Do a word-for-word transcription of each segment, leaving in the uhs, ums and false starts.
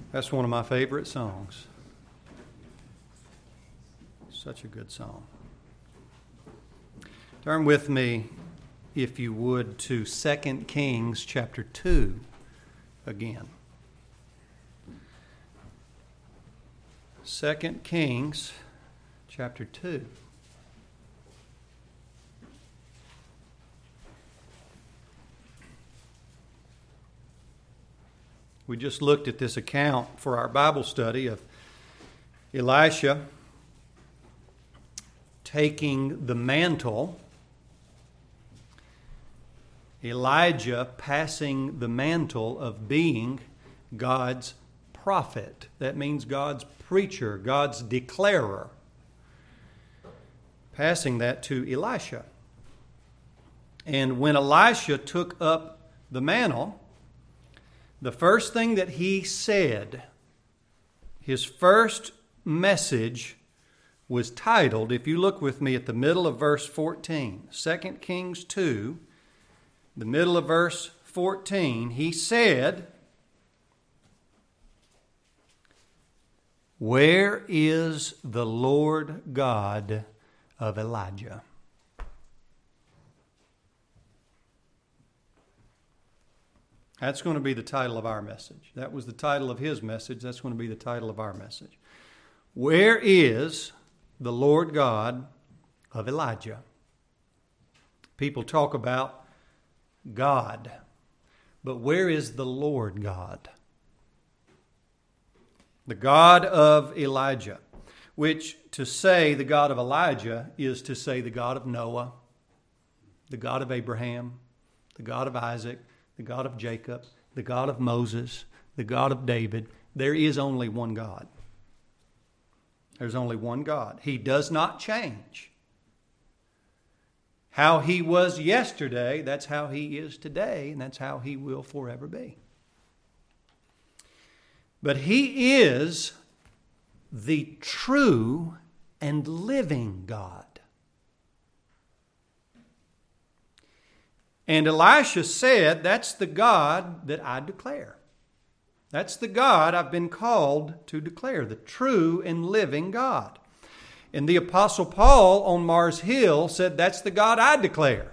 That's one of my favorite songs. Such a good song. Turn with me, if you would, to Second Kings chapter two again. Second Kings chapter two. We just looked at this account for our Bible study of Elisha taking the mantle, Elijah passing the mantle of being God's prophet. That means God's preacher, God's declarer. Passing that to Elisha. And when Elisha took up the mantle, the first thing that he said, his first message was titled, if you look with me at the middle of verse fourteen, Second Kings two, the middle of verse fourteen, he said, "Where is the Lord God of Elijah?" That's going to be the title of our message. That was the title of his message. That's going to be the title of our message. Where is the Lord God of Elijah? People talk about God, but where is the Lord God? The God of Elijah, which to say the God of Elijah is to say the God of Noah, the God of Abraham, the God of Isaac, the God of Jacob, the God of Moses, the God of David. There is only one God. There's only one God. He does not change. How he was yesterday, that's how he is today, and that's how he will forever be. But he is the true and living God. And Elisha said, that's the God that I declare. That's the God I've been called to declare, the true and living God. And the Apostle Paul on Mars Hill said, that's the God I declare.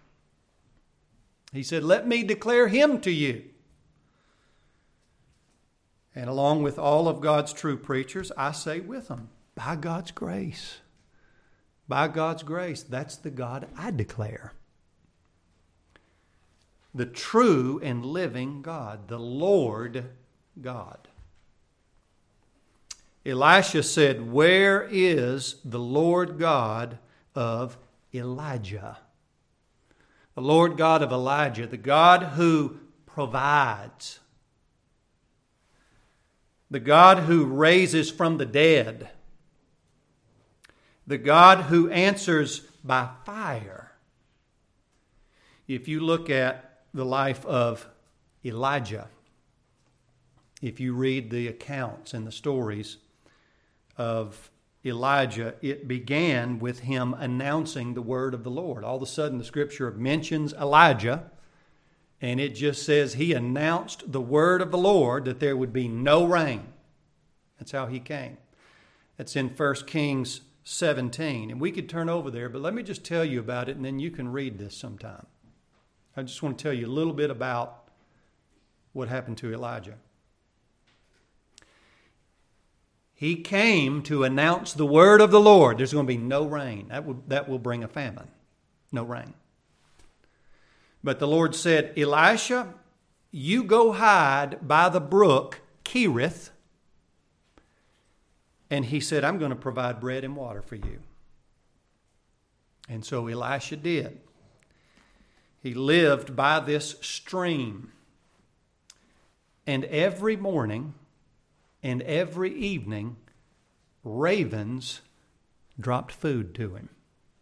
He said, let me declare him to you. And along with all of God's true preachers, I say with them, by God's grace, by God's grace, that's the God I declare. The true and living God, the Lord God. Elisha said, where is the Lord God of Elijah? The Lord God of Elijah, the God who provides, the God who raises from the dead, the God who answers by fire. If you look at the life of Elijah, if you read the accounts and the stories of Elijah, it began with him announcing the word of the Lord. All of a sudden, the scripture mentions Elijah, and it just says he announced the word of the Lord that there would be no rain. That's how he came. That's in First Kings seventeen. And we could turn over there, but let me just tell you about it, and then you can read this sometime. I just want to tell you a little bit about what happened to Elijah. He came to announce the word of the Lord. There's going to be no rain. That will, that will bring a famine. No rain. But the Lord said, Elisha, you go hide by the brook Cherith. And he said, I'm going to provide bread and water for you. And so Elisha did. He lived by this stream. And every morning and every evening, ravens dropped food to him.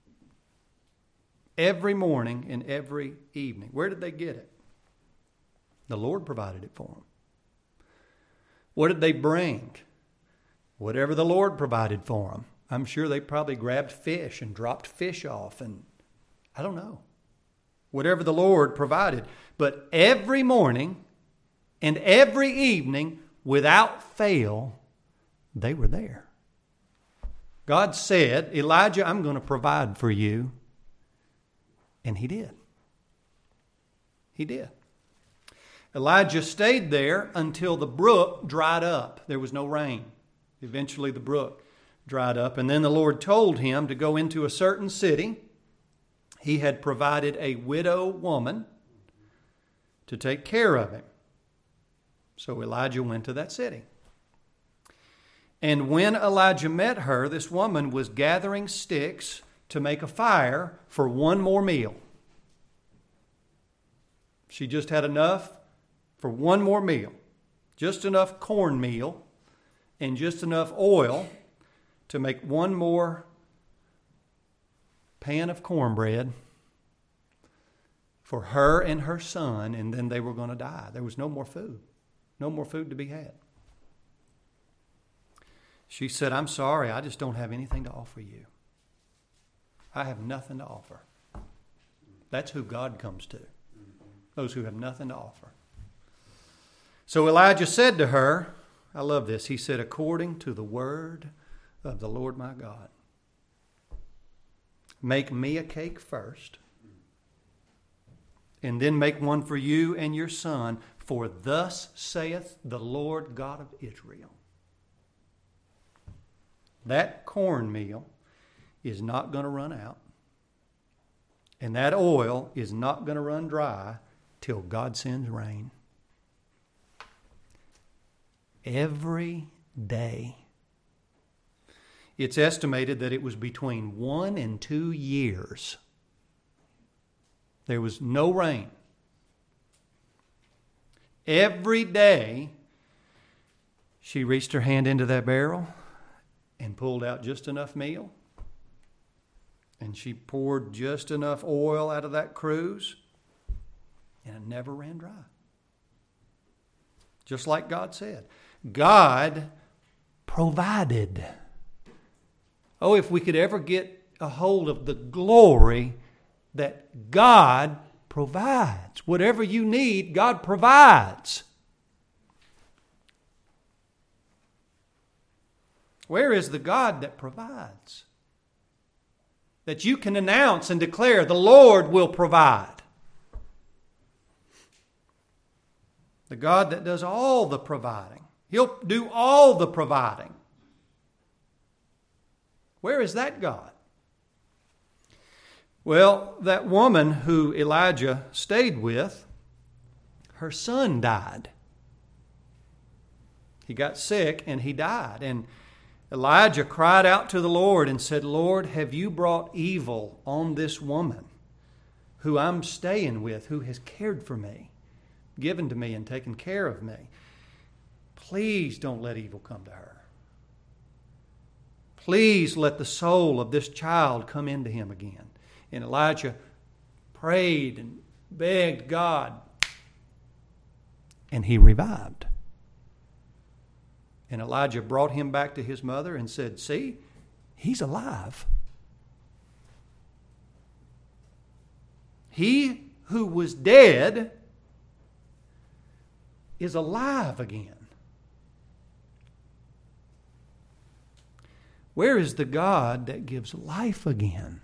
Every morning and every evening. Where did they get it? The Lord provided it for them. What did they bring? Whatever the Lord provided for them. I'm sure they probably grabbed fish and dropped fish off, and I don't know. Whatever the Lord provided. But every morning and every evening, without fail, they were there. God said, Elijah, I'm going to provide for you. And he did. He did. Elijah stayed there until the brook dried up. There was no rain. Eventually the brook dried up. And then the Lord told him to go into a certain city. He had provided a widow woman to take care of him. So Elijah went to that city. And when Elijah met her, this woman was gathering sticks to make a fire for one more meal. She just had enough for one more meal. Just enough cornmeal and just enough oil to make one more pan of cornbread for her and her son, and then they were going to die. There was no more food. No more food to be had. She said, I'm sorry, I just don't have anything to offer you. I have nothing to offer. That's who God comes to. Those who have nothing to offer. So Elijah said to her, I love this, he said, according to the word of the Lord my God, make me a cake first, and then make one for you and your son, for thus saith the Lord God of Israel. That cornmeal is not going to run out, and that oil is not going to run dry till God sends rain. Every day. It's estimated that it was between one and two years. There was no rain. Every day, she reached her hand into that barrel and pulled out just enough meal. And she poured just enough oil out of that cruse. And it never ran dry. Just like God said. God provided. Oh, if we could ever get a hold of the glory that God provides. Whatever you need, God provides. Where is the God that provides? That you can announce and declare, the Lord will provide. The God that does all the providing. He'll do all the providing. Where is that God? Well, that woman who Elijah stayed with, her son died. He got sick and he died. And Elijah cried out to the Lord and said, Lord, have you brought evil on this woman who I'm staying with, who has cared for me, given to me and taken care of me? Please don't let evil come to her. Please let the soul of this child come into him again. And Elijah prayed and begged God. And he revived. And Elijah brought him back to his mother and said, see, he's alive. He who was dead is alive again. Where is the God that gives life again?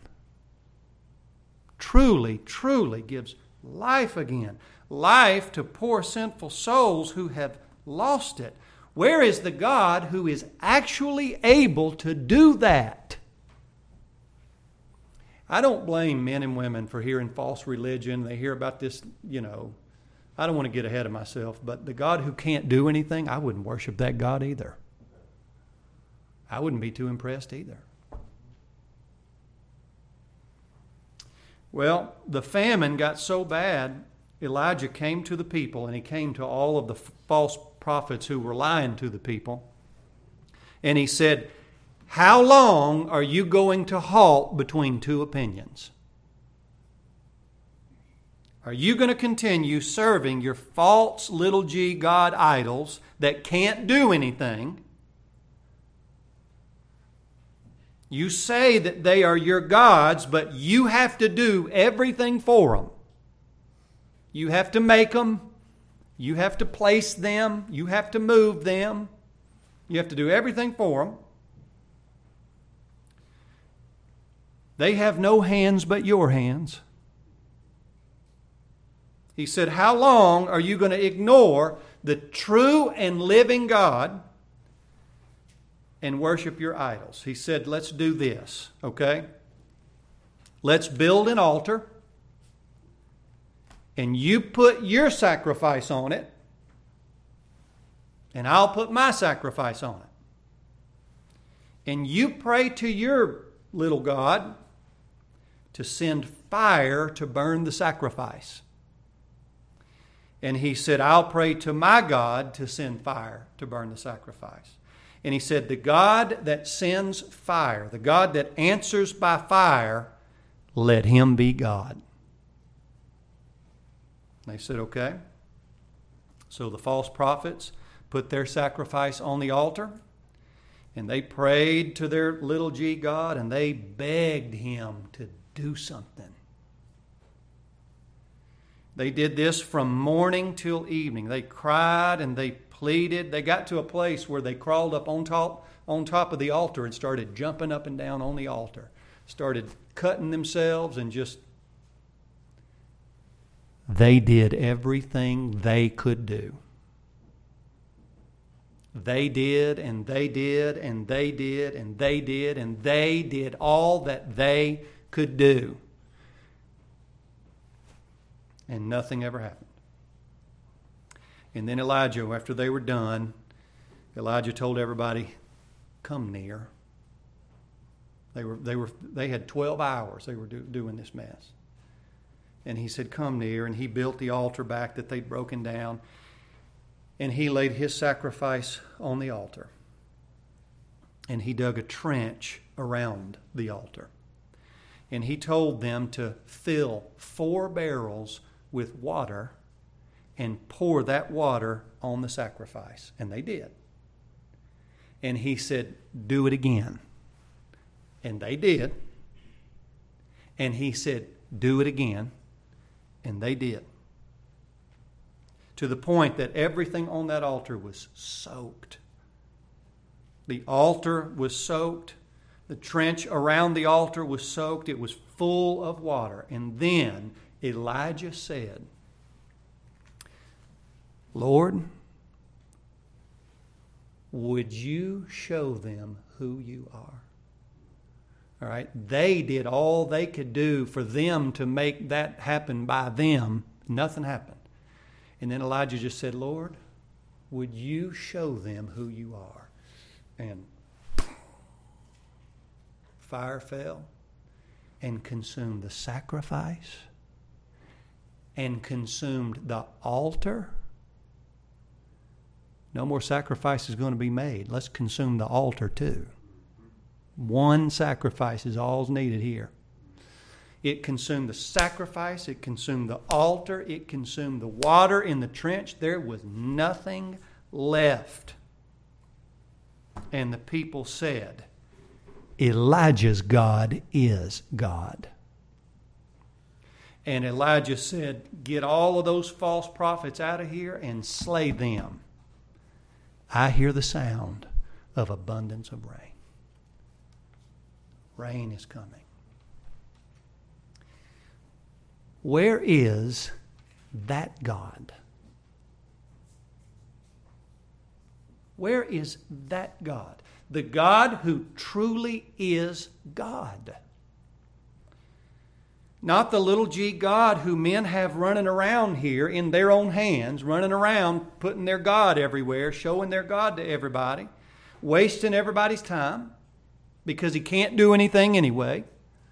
Truly, truly gives life again. Life to poor sinful souls who have lost it. Where is the God who is actually able to do that? I don't blame men and women for hearing false religion. They hear about this, you know. I don't want to get ahead of myself, but the God who can't do anything, I wouldn't worship that God either. I wouldn't be too impressed either. Well, the famine got so bad, Elijah came to the people, and he came to all of the false prophets who were lying to the people. And he said, how long are you going to halt between two opinions? Are you going to continue serving your false little g God idols that can't do anything? You say that they are your gods, but you have to do everything for them. You have to make them. You have to place them. You have to move them. You have to do everything for them. They have no hands but your hands. He said, how long are you going to ignore the true and living God and worship your idols? He said, let's do this, okay? Let's build an altar, and you put your sacrifice on it, and I'll put my sacrifice on it. And you pray to your little God to send fire to burn the sacrifice. And he said, I'll pray to my God to send fire to burn the sacrifice. And he said, the God that sends fire, the God that answers by fire, let him be God. They said, okay. So the false prophets put their sacrifice on the altar, and they prayed to their little g God, and they begged him to do something. They did this from morning till evening. They cried and they pleaded. They got to a place where they crawled up on top, on top of the altar and started jumping up and down on the altar. Started cutting themselves and just... They did everything they could do. They did and they did and they did and they did and they did all that they could do. And nothing ever happened. And then Elijah, after they were done, Elijah told everybody, come near. They were they were they had twelve hours they were do, doing this mess. And he said, come near. And he built the altar back that they'd broken down. And he laid his sacrifice on the altar. And he dug a trench around the altar. And he told them to fill four barrels with water and pour that water on the sacrifice. And they did. And he said, do it again. And they did. And he said, do it again. And they did. To the point that everything on that altar was soaked. The altar was soaked. The trench around the altar was soaked. It was full of water. And then Elijah said, Lord, would you show them who you are? All right. They did all they could do for them to make that happen by them. Nothing happened. And then Elijah just said, Lord, would you show them who you are? And fire fell and consumed the sacrifice and consumed the altar. No more sacrifice is going to be made. Let's consume the altar too. One sacrifice is all's needed here. It consumed the sacrifice. It consumed the altar. It consumed the water in the trench. There was nothing left. And the people said, Elijah's God is God. And Elijah said, get all of those false prophets out of here and slay them. I hear the sound of abundance of rain. Rain is coming. Where is that God? Where is that God? The God who truly is God. Not the little g God who men have running around here in their own hands, running around putting their God everywhere, showing their God to everybody, wasting everybody's time because he can't do anything anyway.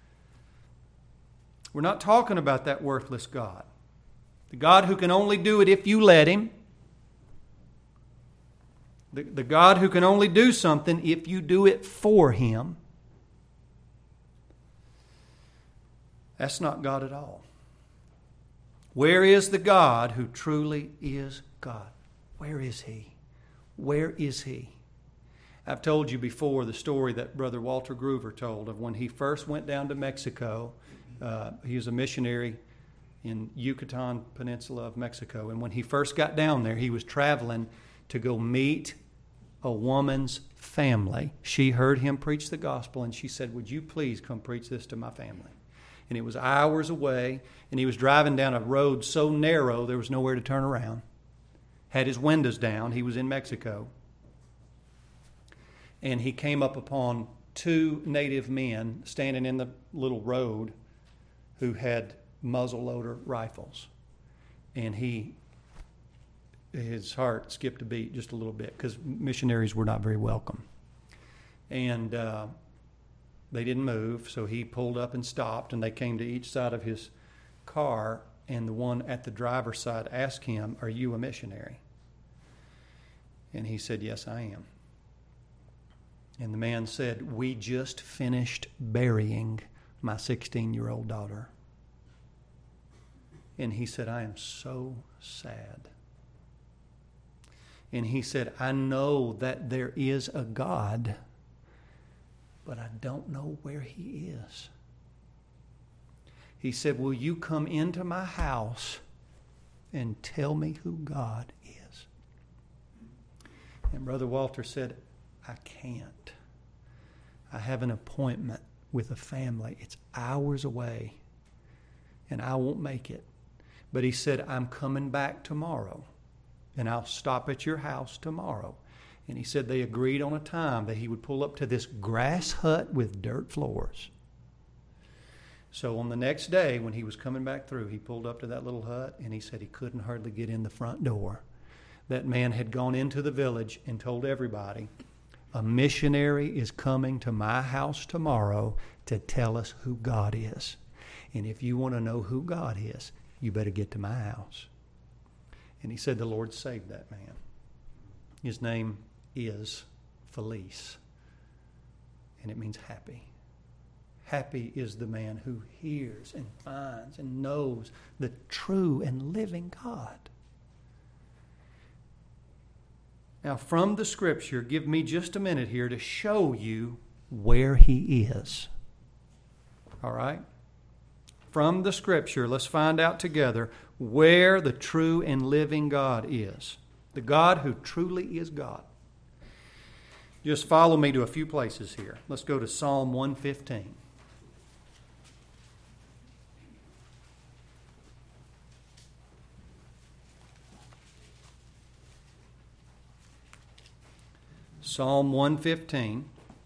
We're not talking about that worthless God. The God who can only do it if you let him. The, the God who can only do something if you do it for him. That's not God at all. Where is the God who truly is God? Where is he? Where is he? I've told you before the story that Brother Walter Groover told of when he first went down to Mexico. Uh, he was a missionary in Yucatan Peninsula of Mexico. And when he first got down there, he was traveling to go meet a woman's family. She heard him preach the gospel, and she said, would you please come preach this to my family? And it was hours away, and he was driving down a road so narrow there was nowhere to turn around. Had his windows down. He was in Mexico. And he came up upon two native men standing in the little road who had muzzleloader rifles. And he, his heart skipped a beat just a little bit because missionaries were not very welcome. And uh, they didn't move, so he pulled up and stopped, and they came to each side of his car, and the one at the driver's side asked him, are you a missionary? And he said, yes, I am. And the man said, we just finished burying my sixteen-year-old daughter. And he said, I am so sad. And he said, I know that there is a God, but I don't know where he is. He said, will you come into my house and tell me who God is? And Brother Walter said, I can't. I have an appointment with a family. It's hours away, and I won't make it. But he said, I'm coming back tomorrow, and I'll stop at your house tomorrow. And he said they agreed on a time that he would pull up to this grass hut with dirt floors. So on the next day, when he was coming back through, he pulled up to that little hut, and he said he couldn't hardly get in the front door. That man had gone into the village and told everybody, a missionary is coming to my house tomorrow to tell us who God is. And if you want to know who God is, you better get to my house. And he said the Lord saved that man. His name is Felice, and it means happy. Happy is the man who hears and finds and knows the true and living God. Now, from the Scripture, give me just a minute here to show you where he is. All right? From the Scripture, let's find out together where the true and living God is. The God who truly is God. Just follow me to a few places here. Let's go to Psalm one fifteen. Psalm one fifteen.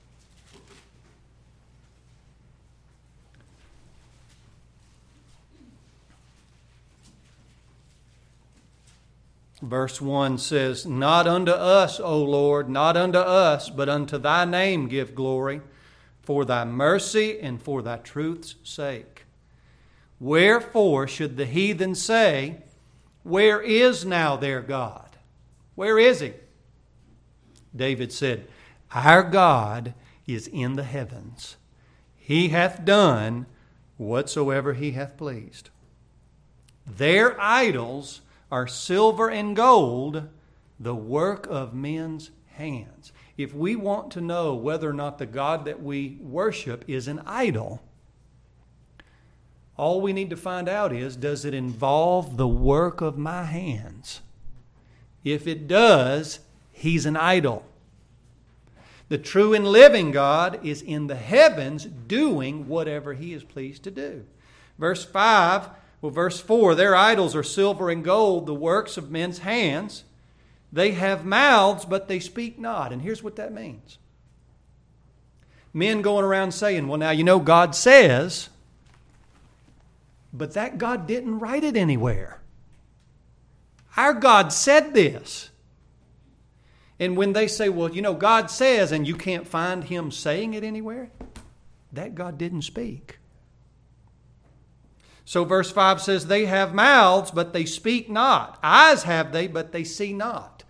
Verse one says, not unto us, O Lord, not unto us, but unto thy name give glory, for thy mercy and for thy truth's sake. Wherefore should the heathen say, where is now their God? Where is he? David said, our God is in the heavens. He hath done whatsoever he hath pleased. Their idols are silver and gold, the work of men's hands. If we want to know whether or not the God that we worship is an idol, all we need to find out is, does it involve the work of my hands? If it does, he's an idol. The true and living God is in the heavens doing whatever he is pleased to do. Verse five, well, verse four, their idols are silver and gold, the works of men's hands. They have mouths, but they speak not. And here's what that means. Men going around saying, well, now, you know, God says, but that God didn't write it anywhere. Our God said this. And when they say, well, you know, God says, and you can't find him saying it anywhere, that God didn't speak. So verse five says, they have mouths, but they speak not. Eyes have they, but they see not.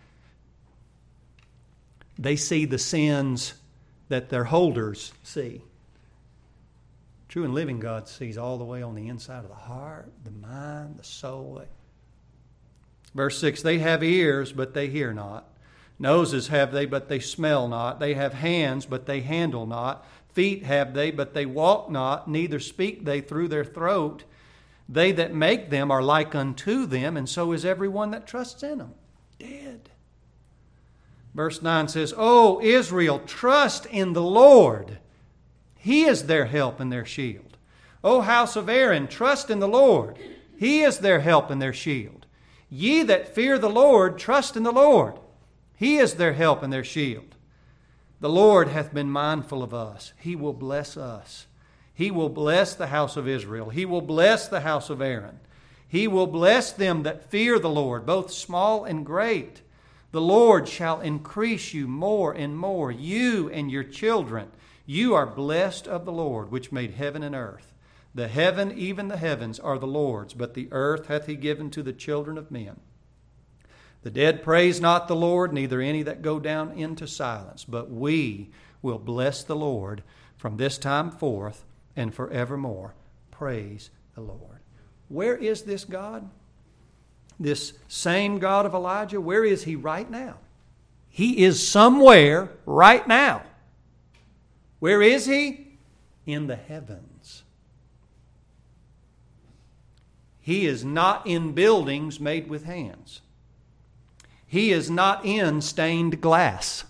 They see the sins that their holders see. True and living God sees all the way on the inside of the heart, the mind, the soul. Verse six, they have ears, but they hear not. Noses have they, but they smell not. They have hands, but they handle not. Feet have they, but they walk not. Neither speak they through their throat. They that make them are like unto them, and so is everyone that trusts in them. Dead. Verse nine says, O Israel, trust in the Lord. He is their help and their shield. O house of Aaron, trust in the Lord. He is their help and their shield. Ye that fear the Lord, trust in the Lord. He is their help and their shield. The Lord hath been mindful of us. He will bless us. He will bless the house of Israel. He will bless the house of Aaron. He will bless them that fear the Lord, both small and great. The Lord shall increase you more and more, you and your children. You are blessed of the Lord, which made heaven and earth. The heaven, even the heavens, are the Lord's, but the earth hath he given to the children of men. The dead praise not the Lord, neither any that go down into silence. But we will bless the Lord from this time forth and forevermore. Praise the Lord. Where is this God? This same God of Elijah, where is he right now? He is somewhere right now. Where is he? In the heavens. He is not in buildings made with hands. He is not in stained glass.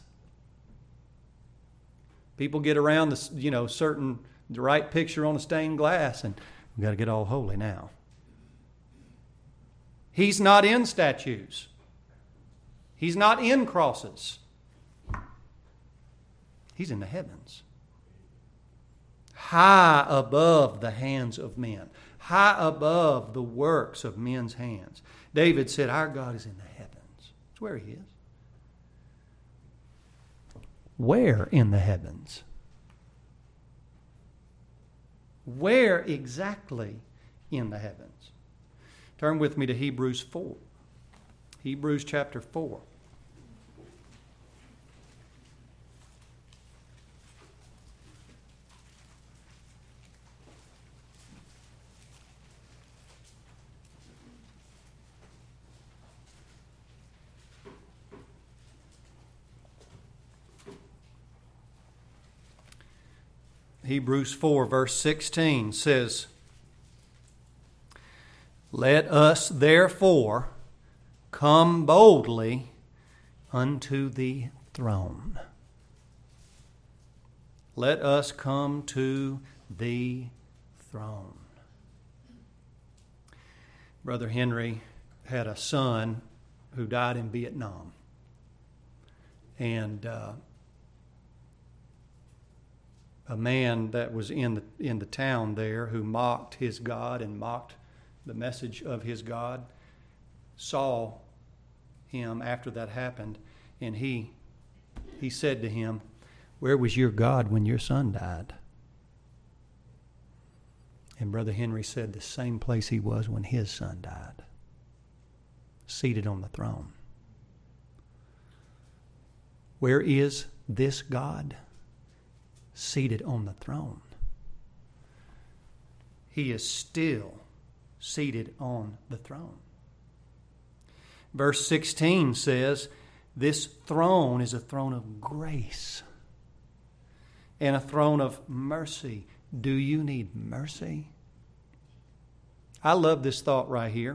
People get around the, you know, certain, the right picture on a stained glass, and we've got to get all holy now. He's not in statues. He's not in crosses. He's in the heavens. High above the hands of men. High above the works of men's hands. David said, our God is in the heavens. That's where he is. Where in the heavens? Where exactly in the heavens? Turn with me to Hebrews four. Hebrews chapter four. Hebrews four, verse sixteen says, let us therefore come boldly unto the throne. Let us come to the throne. Brother Henry had a son who died in Vietnam. And uh, a man that was in the, in the town there who mocked his God and mocked the message of his God saw him after that happened, and he he said to him, where was your God when your son died? And Brother Henry said the same place he was when his son died, seated on the throne. Where is this God? Seated on the throne. He is still seated on the throne. Verse sixteen says, this throne is a throne of grace and a throne of mercy. Do you need mercy? I love this thought right here.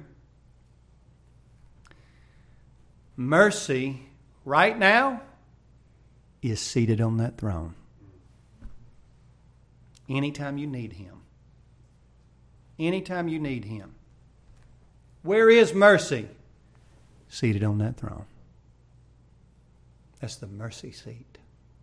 Mercy right now is seated on that throne. Anytime you need him. Anytime you need him. Where is mercy? Seated on that throne. That's the mercy seat.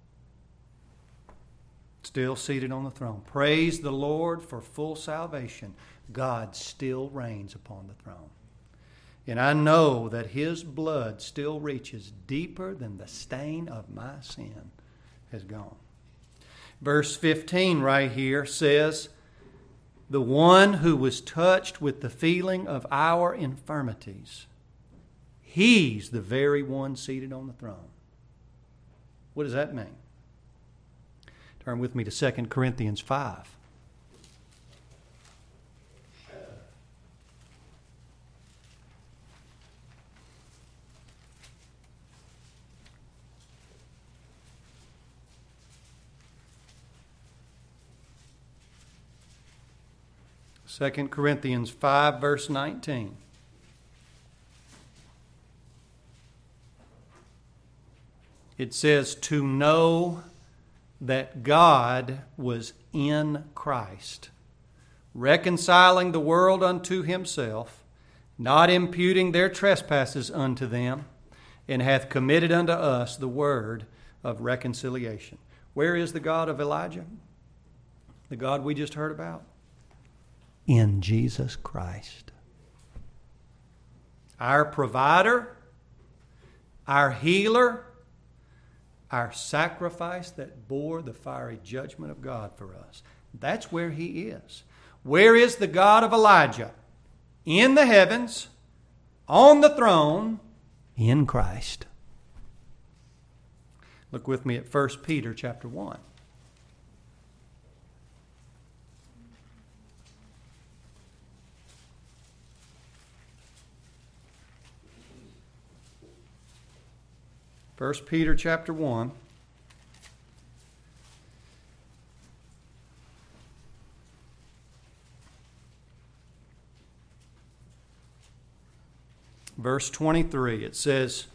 Still seated on the throne. Praise the Lord for full salvation. God still reigns upon the throne. And I know that his blood still reaches deeper than the stain of my sin has gone. Verse fifteen right here says, the one who was touched with the feeling of our infirmities, he's the very one seated on the throne. What does that mean? Turn with me to Second Corinthians five. Second Corinthians five, verse nineteen. It says, to know that God was in Christ, reconciling the world unto himself, not imputing their trespasses unto them, and hath committed unto us the word of reconciliation. Where is the God of Elijah? The God we just heard about? In Jesus Christ. Our provider, our healer, our sacrifice that bore the fiery judgment of God for us. That's where he is. Where is the God of Elijah? In the heavens, on the throne, in Christ. Look with me at First Peter chapter one. First Peter chapter one. Verse twenty-three, it says,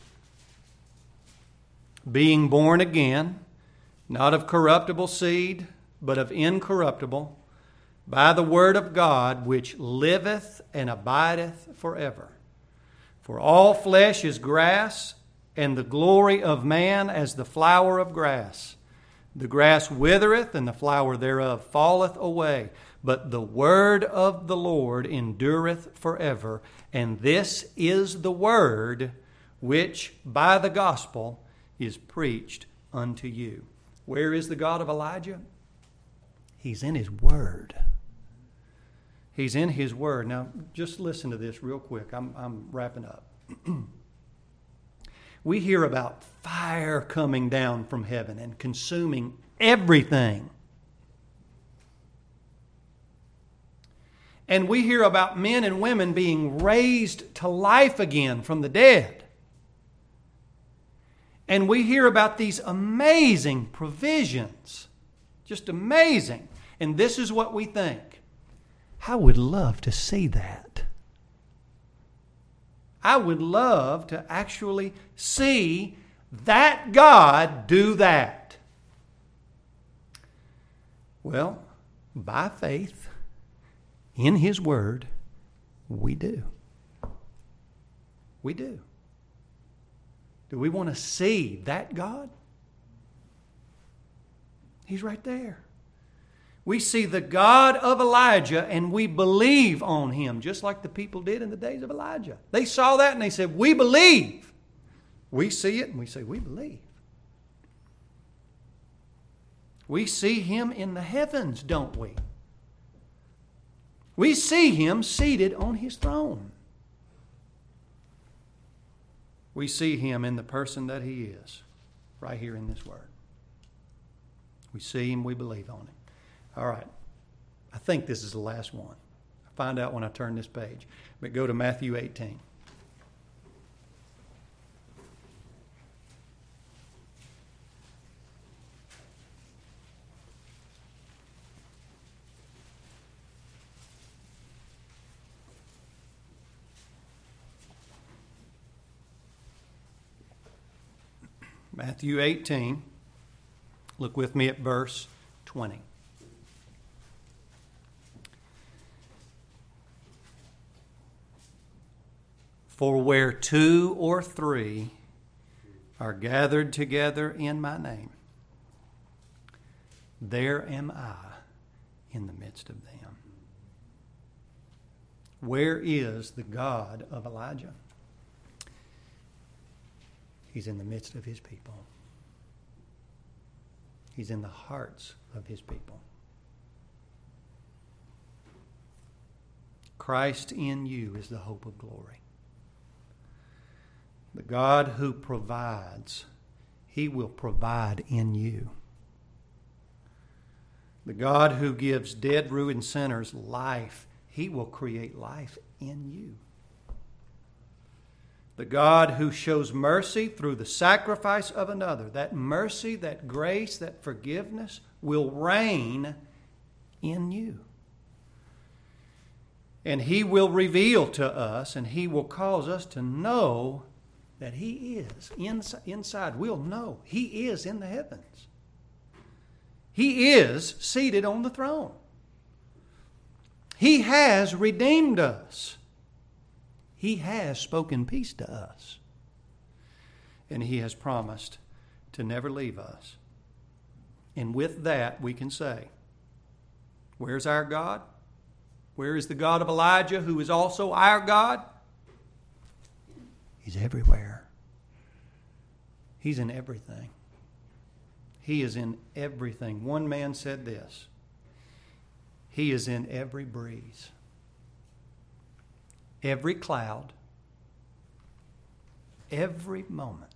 being born again, not of corruptible seed, but of incorruptible, by the word of God, which liveth and abideth forever. For all flesh is grass, and the glory of man as the flower of grass. The grass withereth, and the flower thereof falleth away. But the word of the Lord endureth forever. And this is the word which by the gospel is preached unto you. Where is the God of Elijah? He's in his word. He's in his word. Now, just listen to this real quick. I'm, I'm wrapping up. We hear about fire coming down from heaven and consuming everything. And we hear about men and women being raised to life again from the dead. And we hear about these amazing provisions. Just amazing. And this is what we think. I would love to see that. I would love to actually see that God do that. Well, by faith, in his word, we do. We do. Do we want to see that God? He's right there. We see the God of Elijah and we believe on him, just like the people did in the days of Elijah. They saw that and they said, we believe. We see it and we say, we believe. We see him in the heavens, don't we? We see him seated on his throne. We see him in the person that he is, right here in this word. We see him, we believe on him. All right. I think this is the last one. I'll find out when I turn this page. But go to Matthew eighteen. Matthew eighteen. Look with me at verse twenty. For where two or three are gathered together in my name, there am I in the midst of them. Where is the God of Elijah? He's in the midst of his people. He's in the hearts of his people. Christ in you is the hope of glory. The God who provides, he will provide in you. The God who gives dead, ruined sinners life, he will create life in you. The God who shows mercy through the sacrifice of another, that mercy, that grace, that forgiveness will reign in you. And He will reveal to us, and He will cause us to know that He is inside. We'll know He is in the heavens. He is seated on the throne. He has redeemed us. He has spoken peace to us. And He has promised to never leave us. And with that, we can say, where's our God? Where is the God of Elijah, who is also our God? He's everywhere. He's in everything. He is in everything. One man said this: He is in every breeze, every cloud, every moment,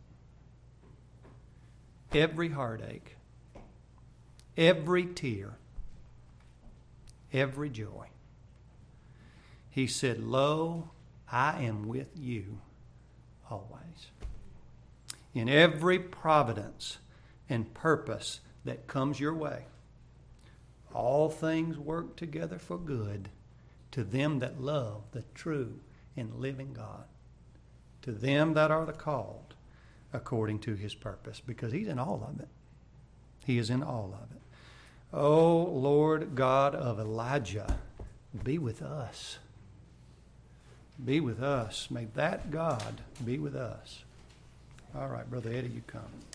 every heartache, every tear, every joy. He said, Lo, I am with you always. In every providence and purpose that comes your way, all things work together for good to them that love the true and living God, to them that are the called according to His purpose, because He's in all of it. He is in all of it. Oh, Lord God of Elijah, be with us. Be with us. May that God be with us. All right, Brother Eddie, you come.